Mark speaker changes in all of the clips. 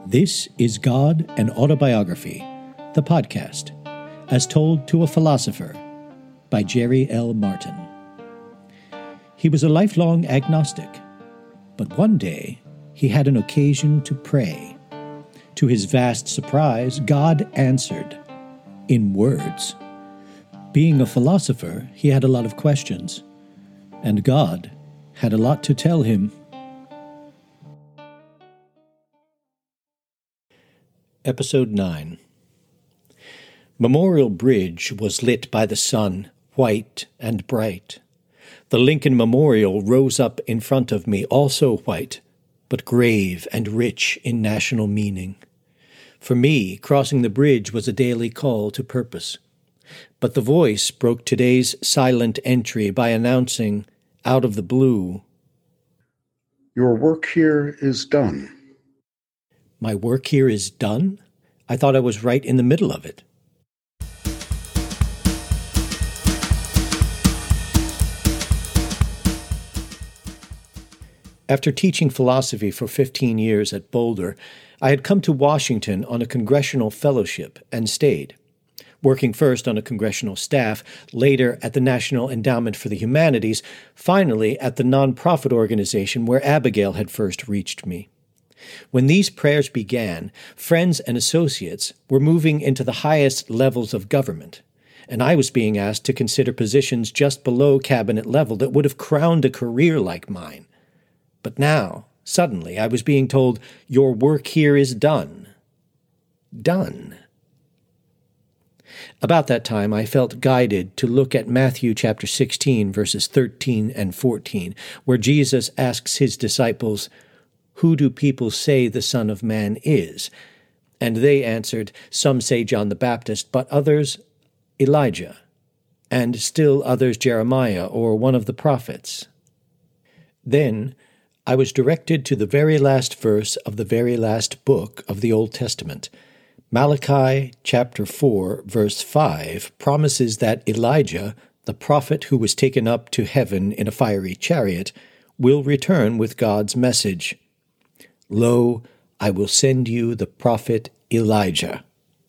Speaker 1: This is God and Autobiography, the podcast, as told to a philosopher, by Jerry L. Martin. He was a lifelong agnostic, but one day he had an occasion to pray. To his vast surprise, God answered, in words. Being a philosopher, he had a lot of questions, and God had a lot to tell him. Episode 9. Memorial Bridge was lit by the sun, white and bright. The Lincoln Memorial rose up in front of me, also white, but grave and rich in national meaning. For me, crossing the bridge was a daily call to purpose. But the voice broke today's silent entry by announcing, out of the blue,
Speaker 2: "Your work here is done."
Speaker 1: My work here is done? I thought I was right in the middle of it. After teaching philosophy for 15 years at Boulder, I had come to Washington on a congressional fellowship and stayed, working first on a congressional staff, later at the National Endowment for the Humanities, finally at the nonprofit organization where Abigail had first reached me. When these prayers began, friends and associates were moving into the highest levels of government, and I was being asked to consider positions just below cabinet level that would have crowned a career like mine. But now, suddenly, I was being told, your work here is done. Done. About that time, I felt guided to look at Matthew chapter 16, verses 13 and 14, where Jesus asks his disciples, "Who do people say the Son of Man is?" And they answered, "Some say John the Baptist, but others Elijah, and still others Jeremiah or one of the prophets." Then I was directed to the very last verse of the very last book of the Old Testament. Malachi chapter 4, verse 5 promises that Elijah, the prophet who was taken up to heaven in a fiery chariot, will return with God's message. "Lo, I will send you the prophet Elijah."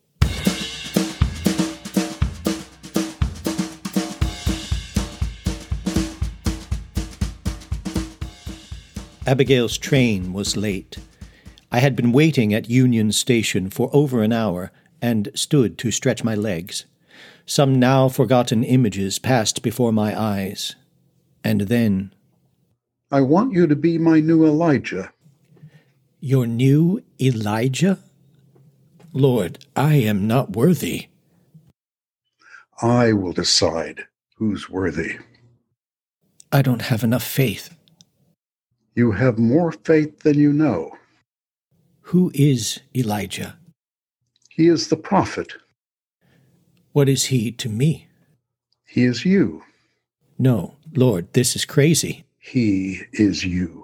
Speaker 1: Abigail's train was late. I had been waiting at Union Station for over an hour and stood to stretch my legs. Some now forgotten images passed before my eyes. And then,
Speaker 2: "I want you to be my new Elijah."
Speaker 1: "Your new Elijah? Lord, I am not worthy."
Speaker 2: "I will decide who's worthy."
Speaker 1: "I don't have enough faith."
Speaker 2: "You have more faith than you know."
Speaker 1: "Who is Elijah?"
Speaker 2: "He is the prophet."
Speaker 1: "What is he to me?"
Speaker 2: "He is you."
Speaker 1: "No, Lord, this is crazy."
Speaker 2: "He is you."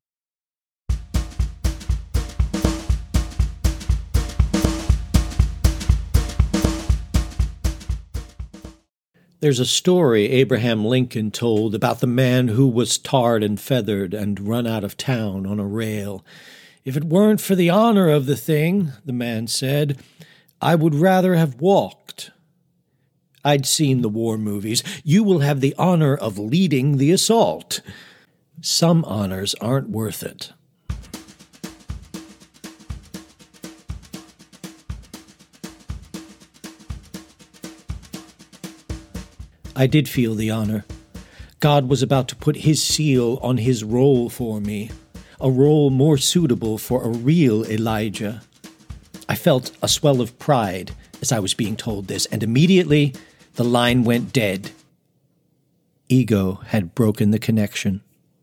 Speaker 1: There's a story Abraham Lincoln told about the man who was tarred and feathered and run out of town on a rail. "If it weren't for the honor of the thing," the man said, "I would rather have walked." I'd seen the war movies. You will have the honor of leading the assault. Some honors aren't worth it. I did feel the honor. God was about to put his seal on his role for me, a role more suitable for a real Elijah. I felt a swell of pride as I was being told this, and immediately the line went dead. Ego had broken the connection.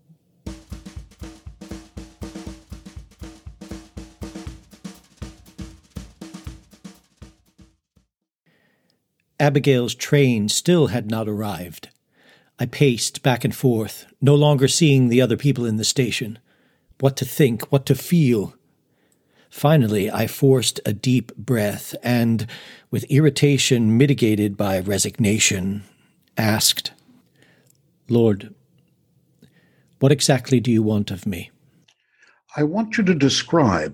Speaker 1: Abigail's train still had not arrived. I paced back and forth, no longer seeing the other people in the station. What to think, what to feel. Finally, I forced a deep breath and, with irritation mitigated by resignation, asked, "Lord, what exactly do you want of me?"
Speaker 2: "I want you to describe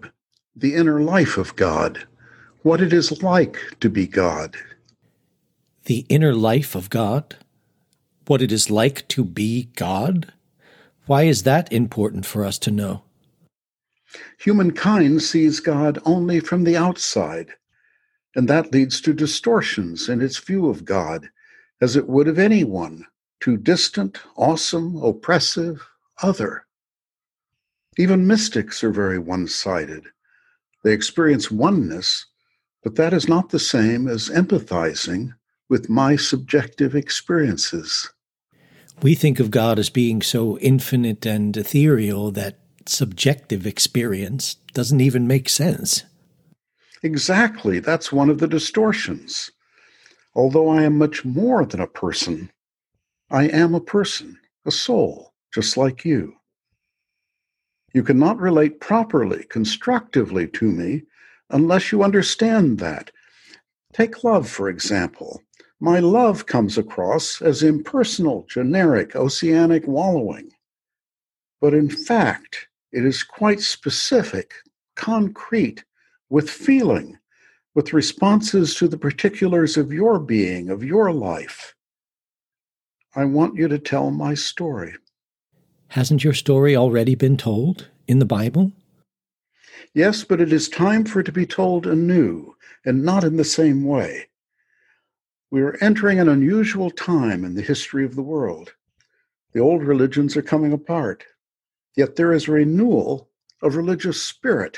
Speaker 2: the inner life of God, what it is like to be God.
Speaker 1: The inner life of God? What it is like to be God? Why is that important for us to know?
Speaker 2: Humankind sees God only from the outside, and that leads to distortions in its view of God, as it would of anyone, too distant, awesome, oppressive, other. Even mystics are very one-sided. They experience oneness, but that is not the same as empathizing with my subjective experiences.
Speaker 1: We think of God as being so infinite and ethereal that subjective experience doesn't even make sense.
Speaker 2: Exactly, that's one of the distortions. Although I am much more than a person, I am a person, a soul, just like you. You cannot relate properly, constructively to me, unless you understand that. Take love, for example. My love comes across as impersonal, generic, oceanic wallowing. But in fact, it is quite specific, concrete, with feeling, with responses to the particulars of your being, of your life. I want you to tell my story.
Speaker 1: Hasn't your story already been told in the Bible?
Speaker 2: Yes, but it is time for it to be told anew, and not in the same way. We are entering an unusual time in the history of the world. The old religions are coming apart, yet there is a renewal of religious spirit.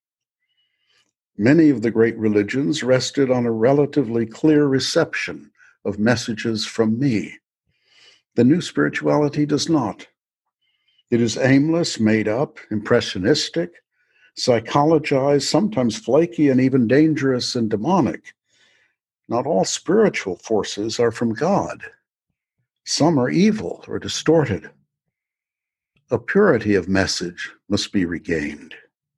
Speaker 2: Many of the great religions rested on a relatively clear reception of messages from me. The new spirituality does not. It is aimless, made up, impressionistic, psychologized, sometimes flaky, and even dangerous and demonic. Not all spiritual forces are from God. Some are evil or distorted. A purity of message must be regained.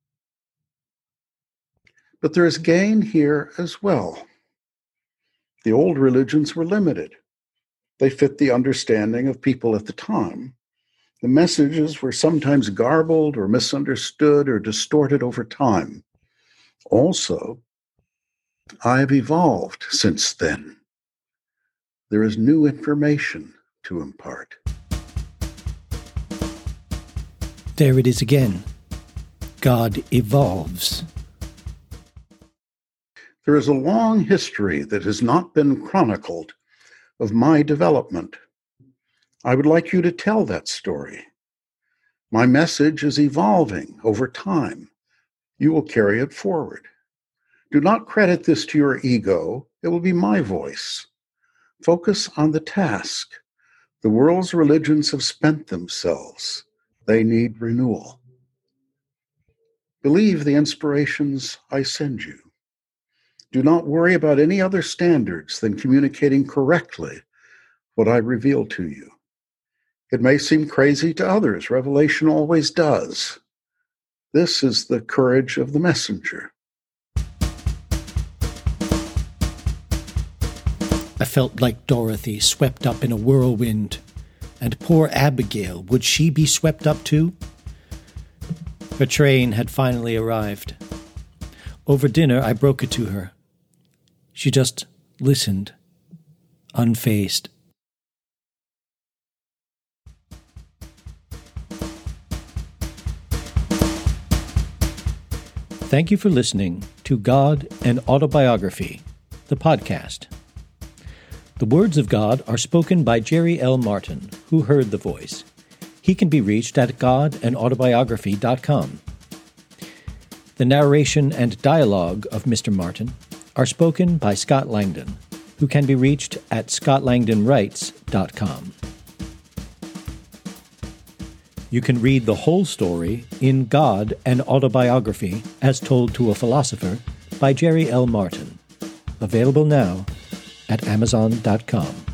Speaker 2: But there is gain here as well. The old religions were limited. They fit the understanding of people at the time. The messages were sometimes garbled or misunderstood or distorted over time. Also, I have evolved since then. There is new information to impart.
Speaker 1: There it is again. God evolves.
Speaker 2: There is a long history that has not been chronicled of my development. I would like you to tell that story. My message is evolving over time. You will carry it forward. Do not credit this to your ego. It will be my voice. Focus on the task. The world's religions have spent themselves. They need renewal. Believe the inspirations I send you. Do not worry about any other standards than communicating correctly what I reveal to you. It may seem crazy to others. Revelation always does. This is the courage of the messenger.
Speaker 1: I felt like Dorothy swept up in a whirlwind. And poor Abigail, would she be swept up too? Her train had finally arrived. Over dinner, I broke it to her. She just listened, unfazed. Thank you for listening to God and Autobiography, the podcast. The words of God are spoken by Jerry L. Martin, who heard the voice. He can be reached at godandautobiography.com. The narration and dialogue of Mr. Martin are spoken by Scott Langdon, who can be reached at scottlangdonwrites.com. You can read the whole story in God and Autobiography, as Told to a Philosopher, by Jerry L. Martin. Available now at Amazon.com.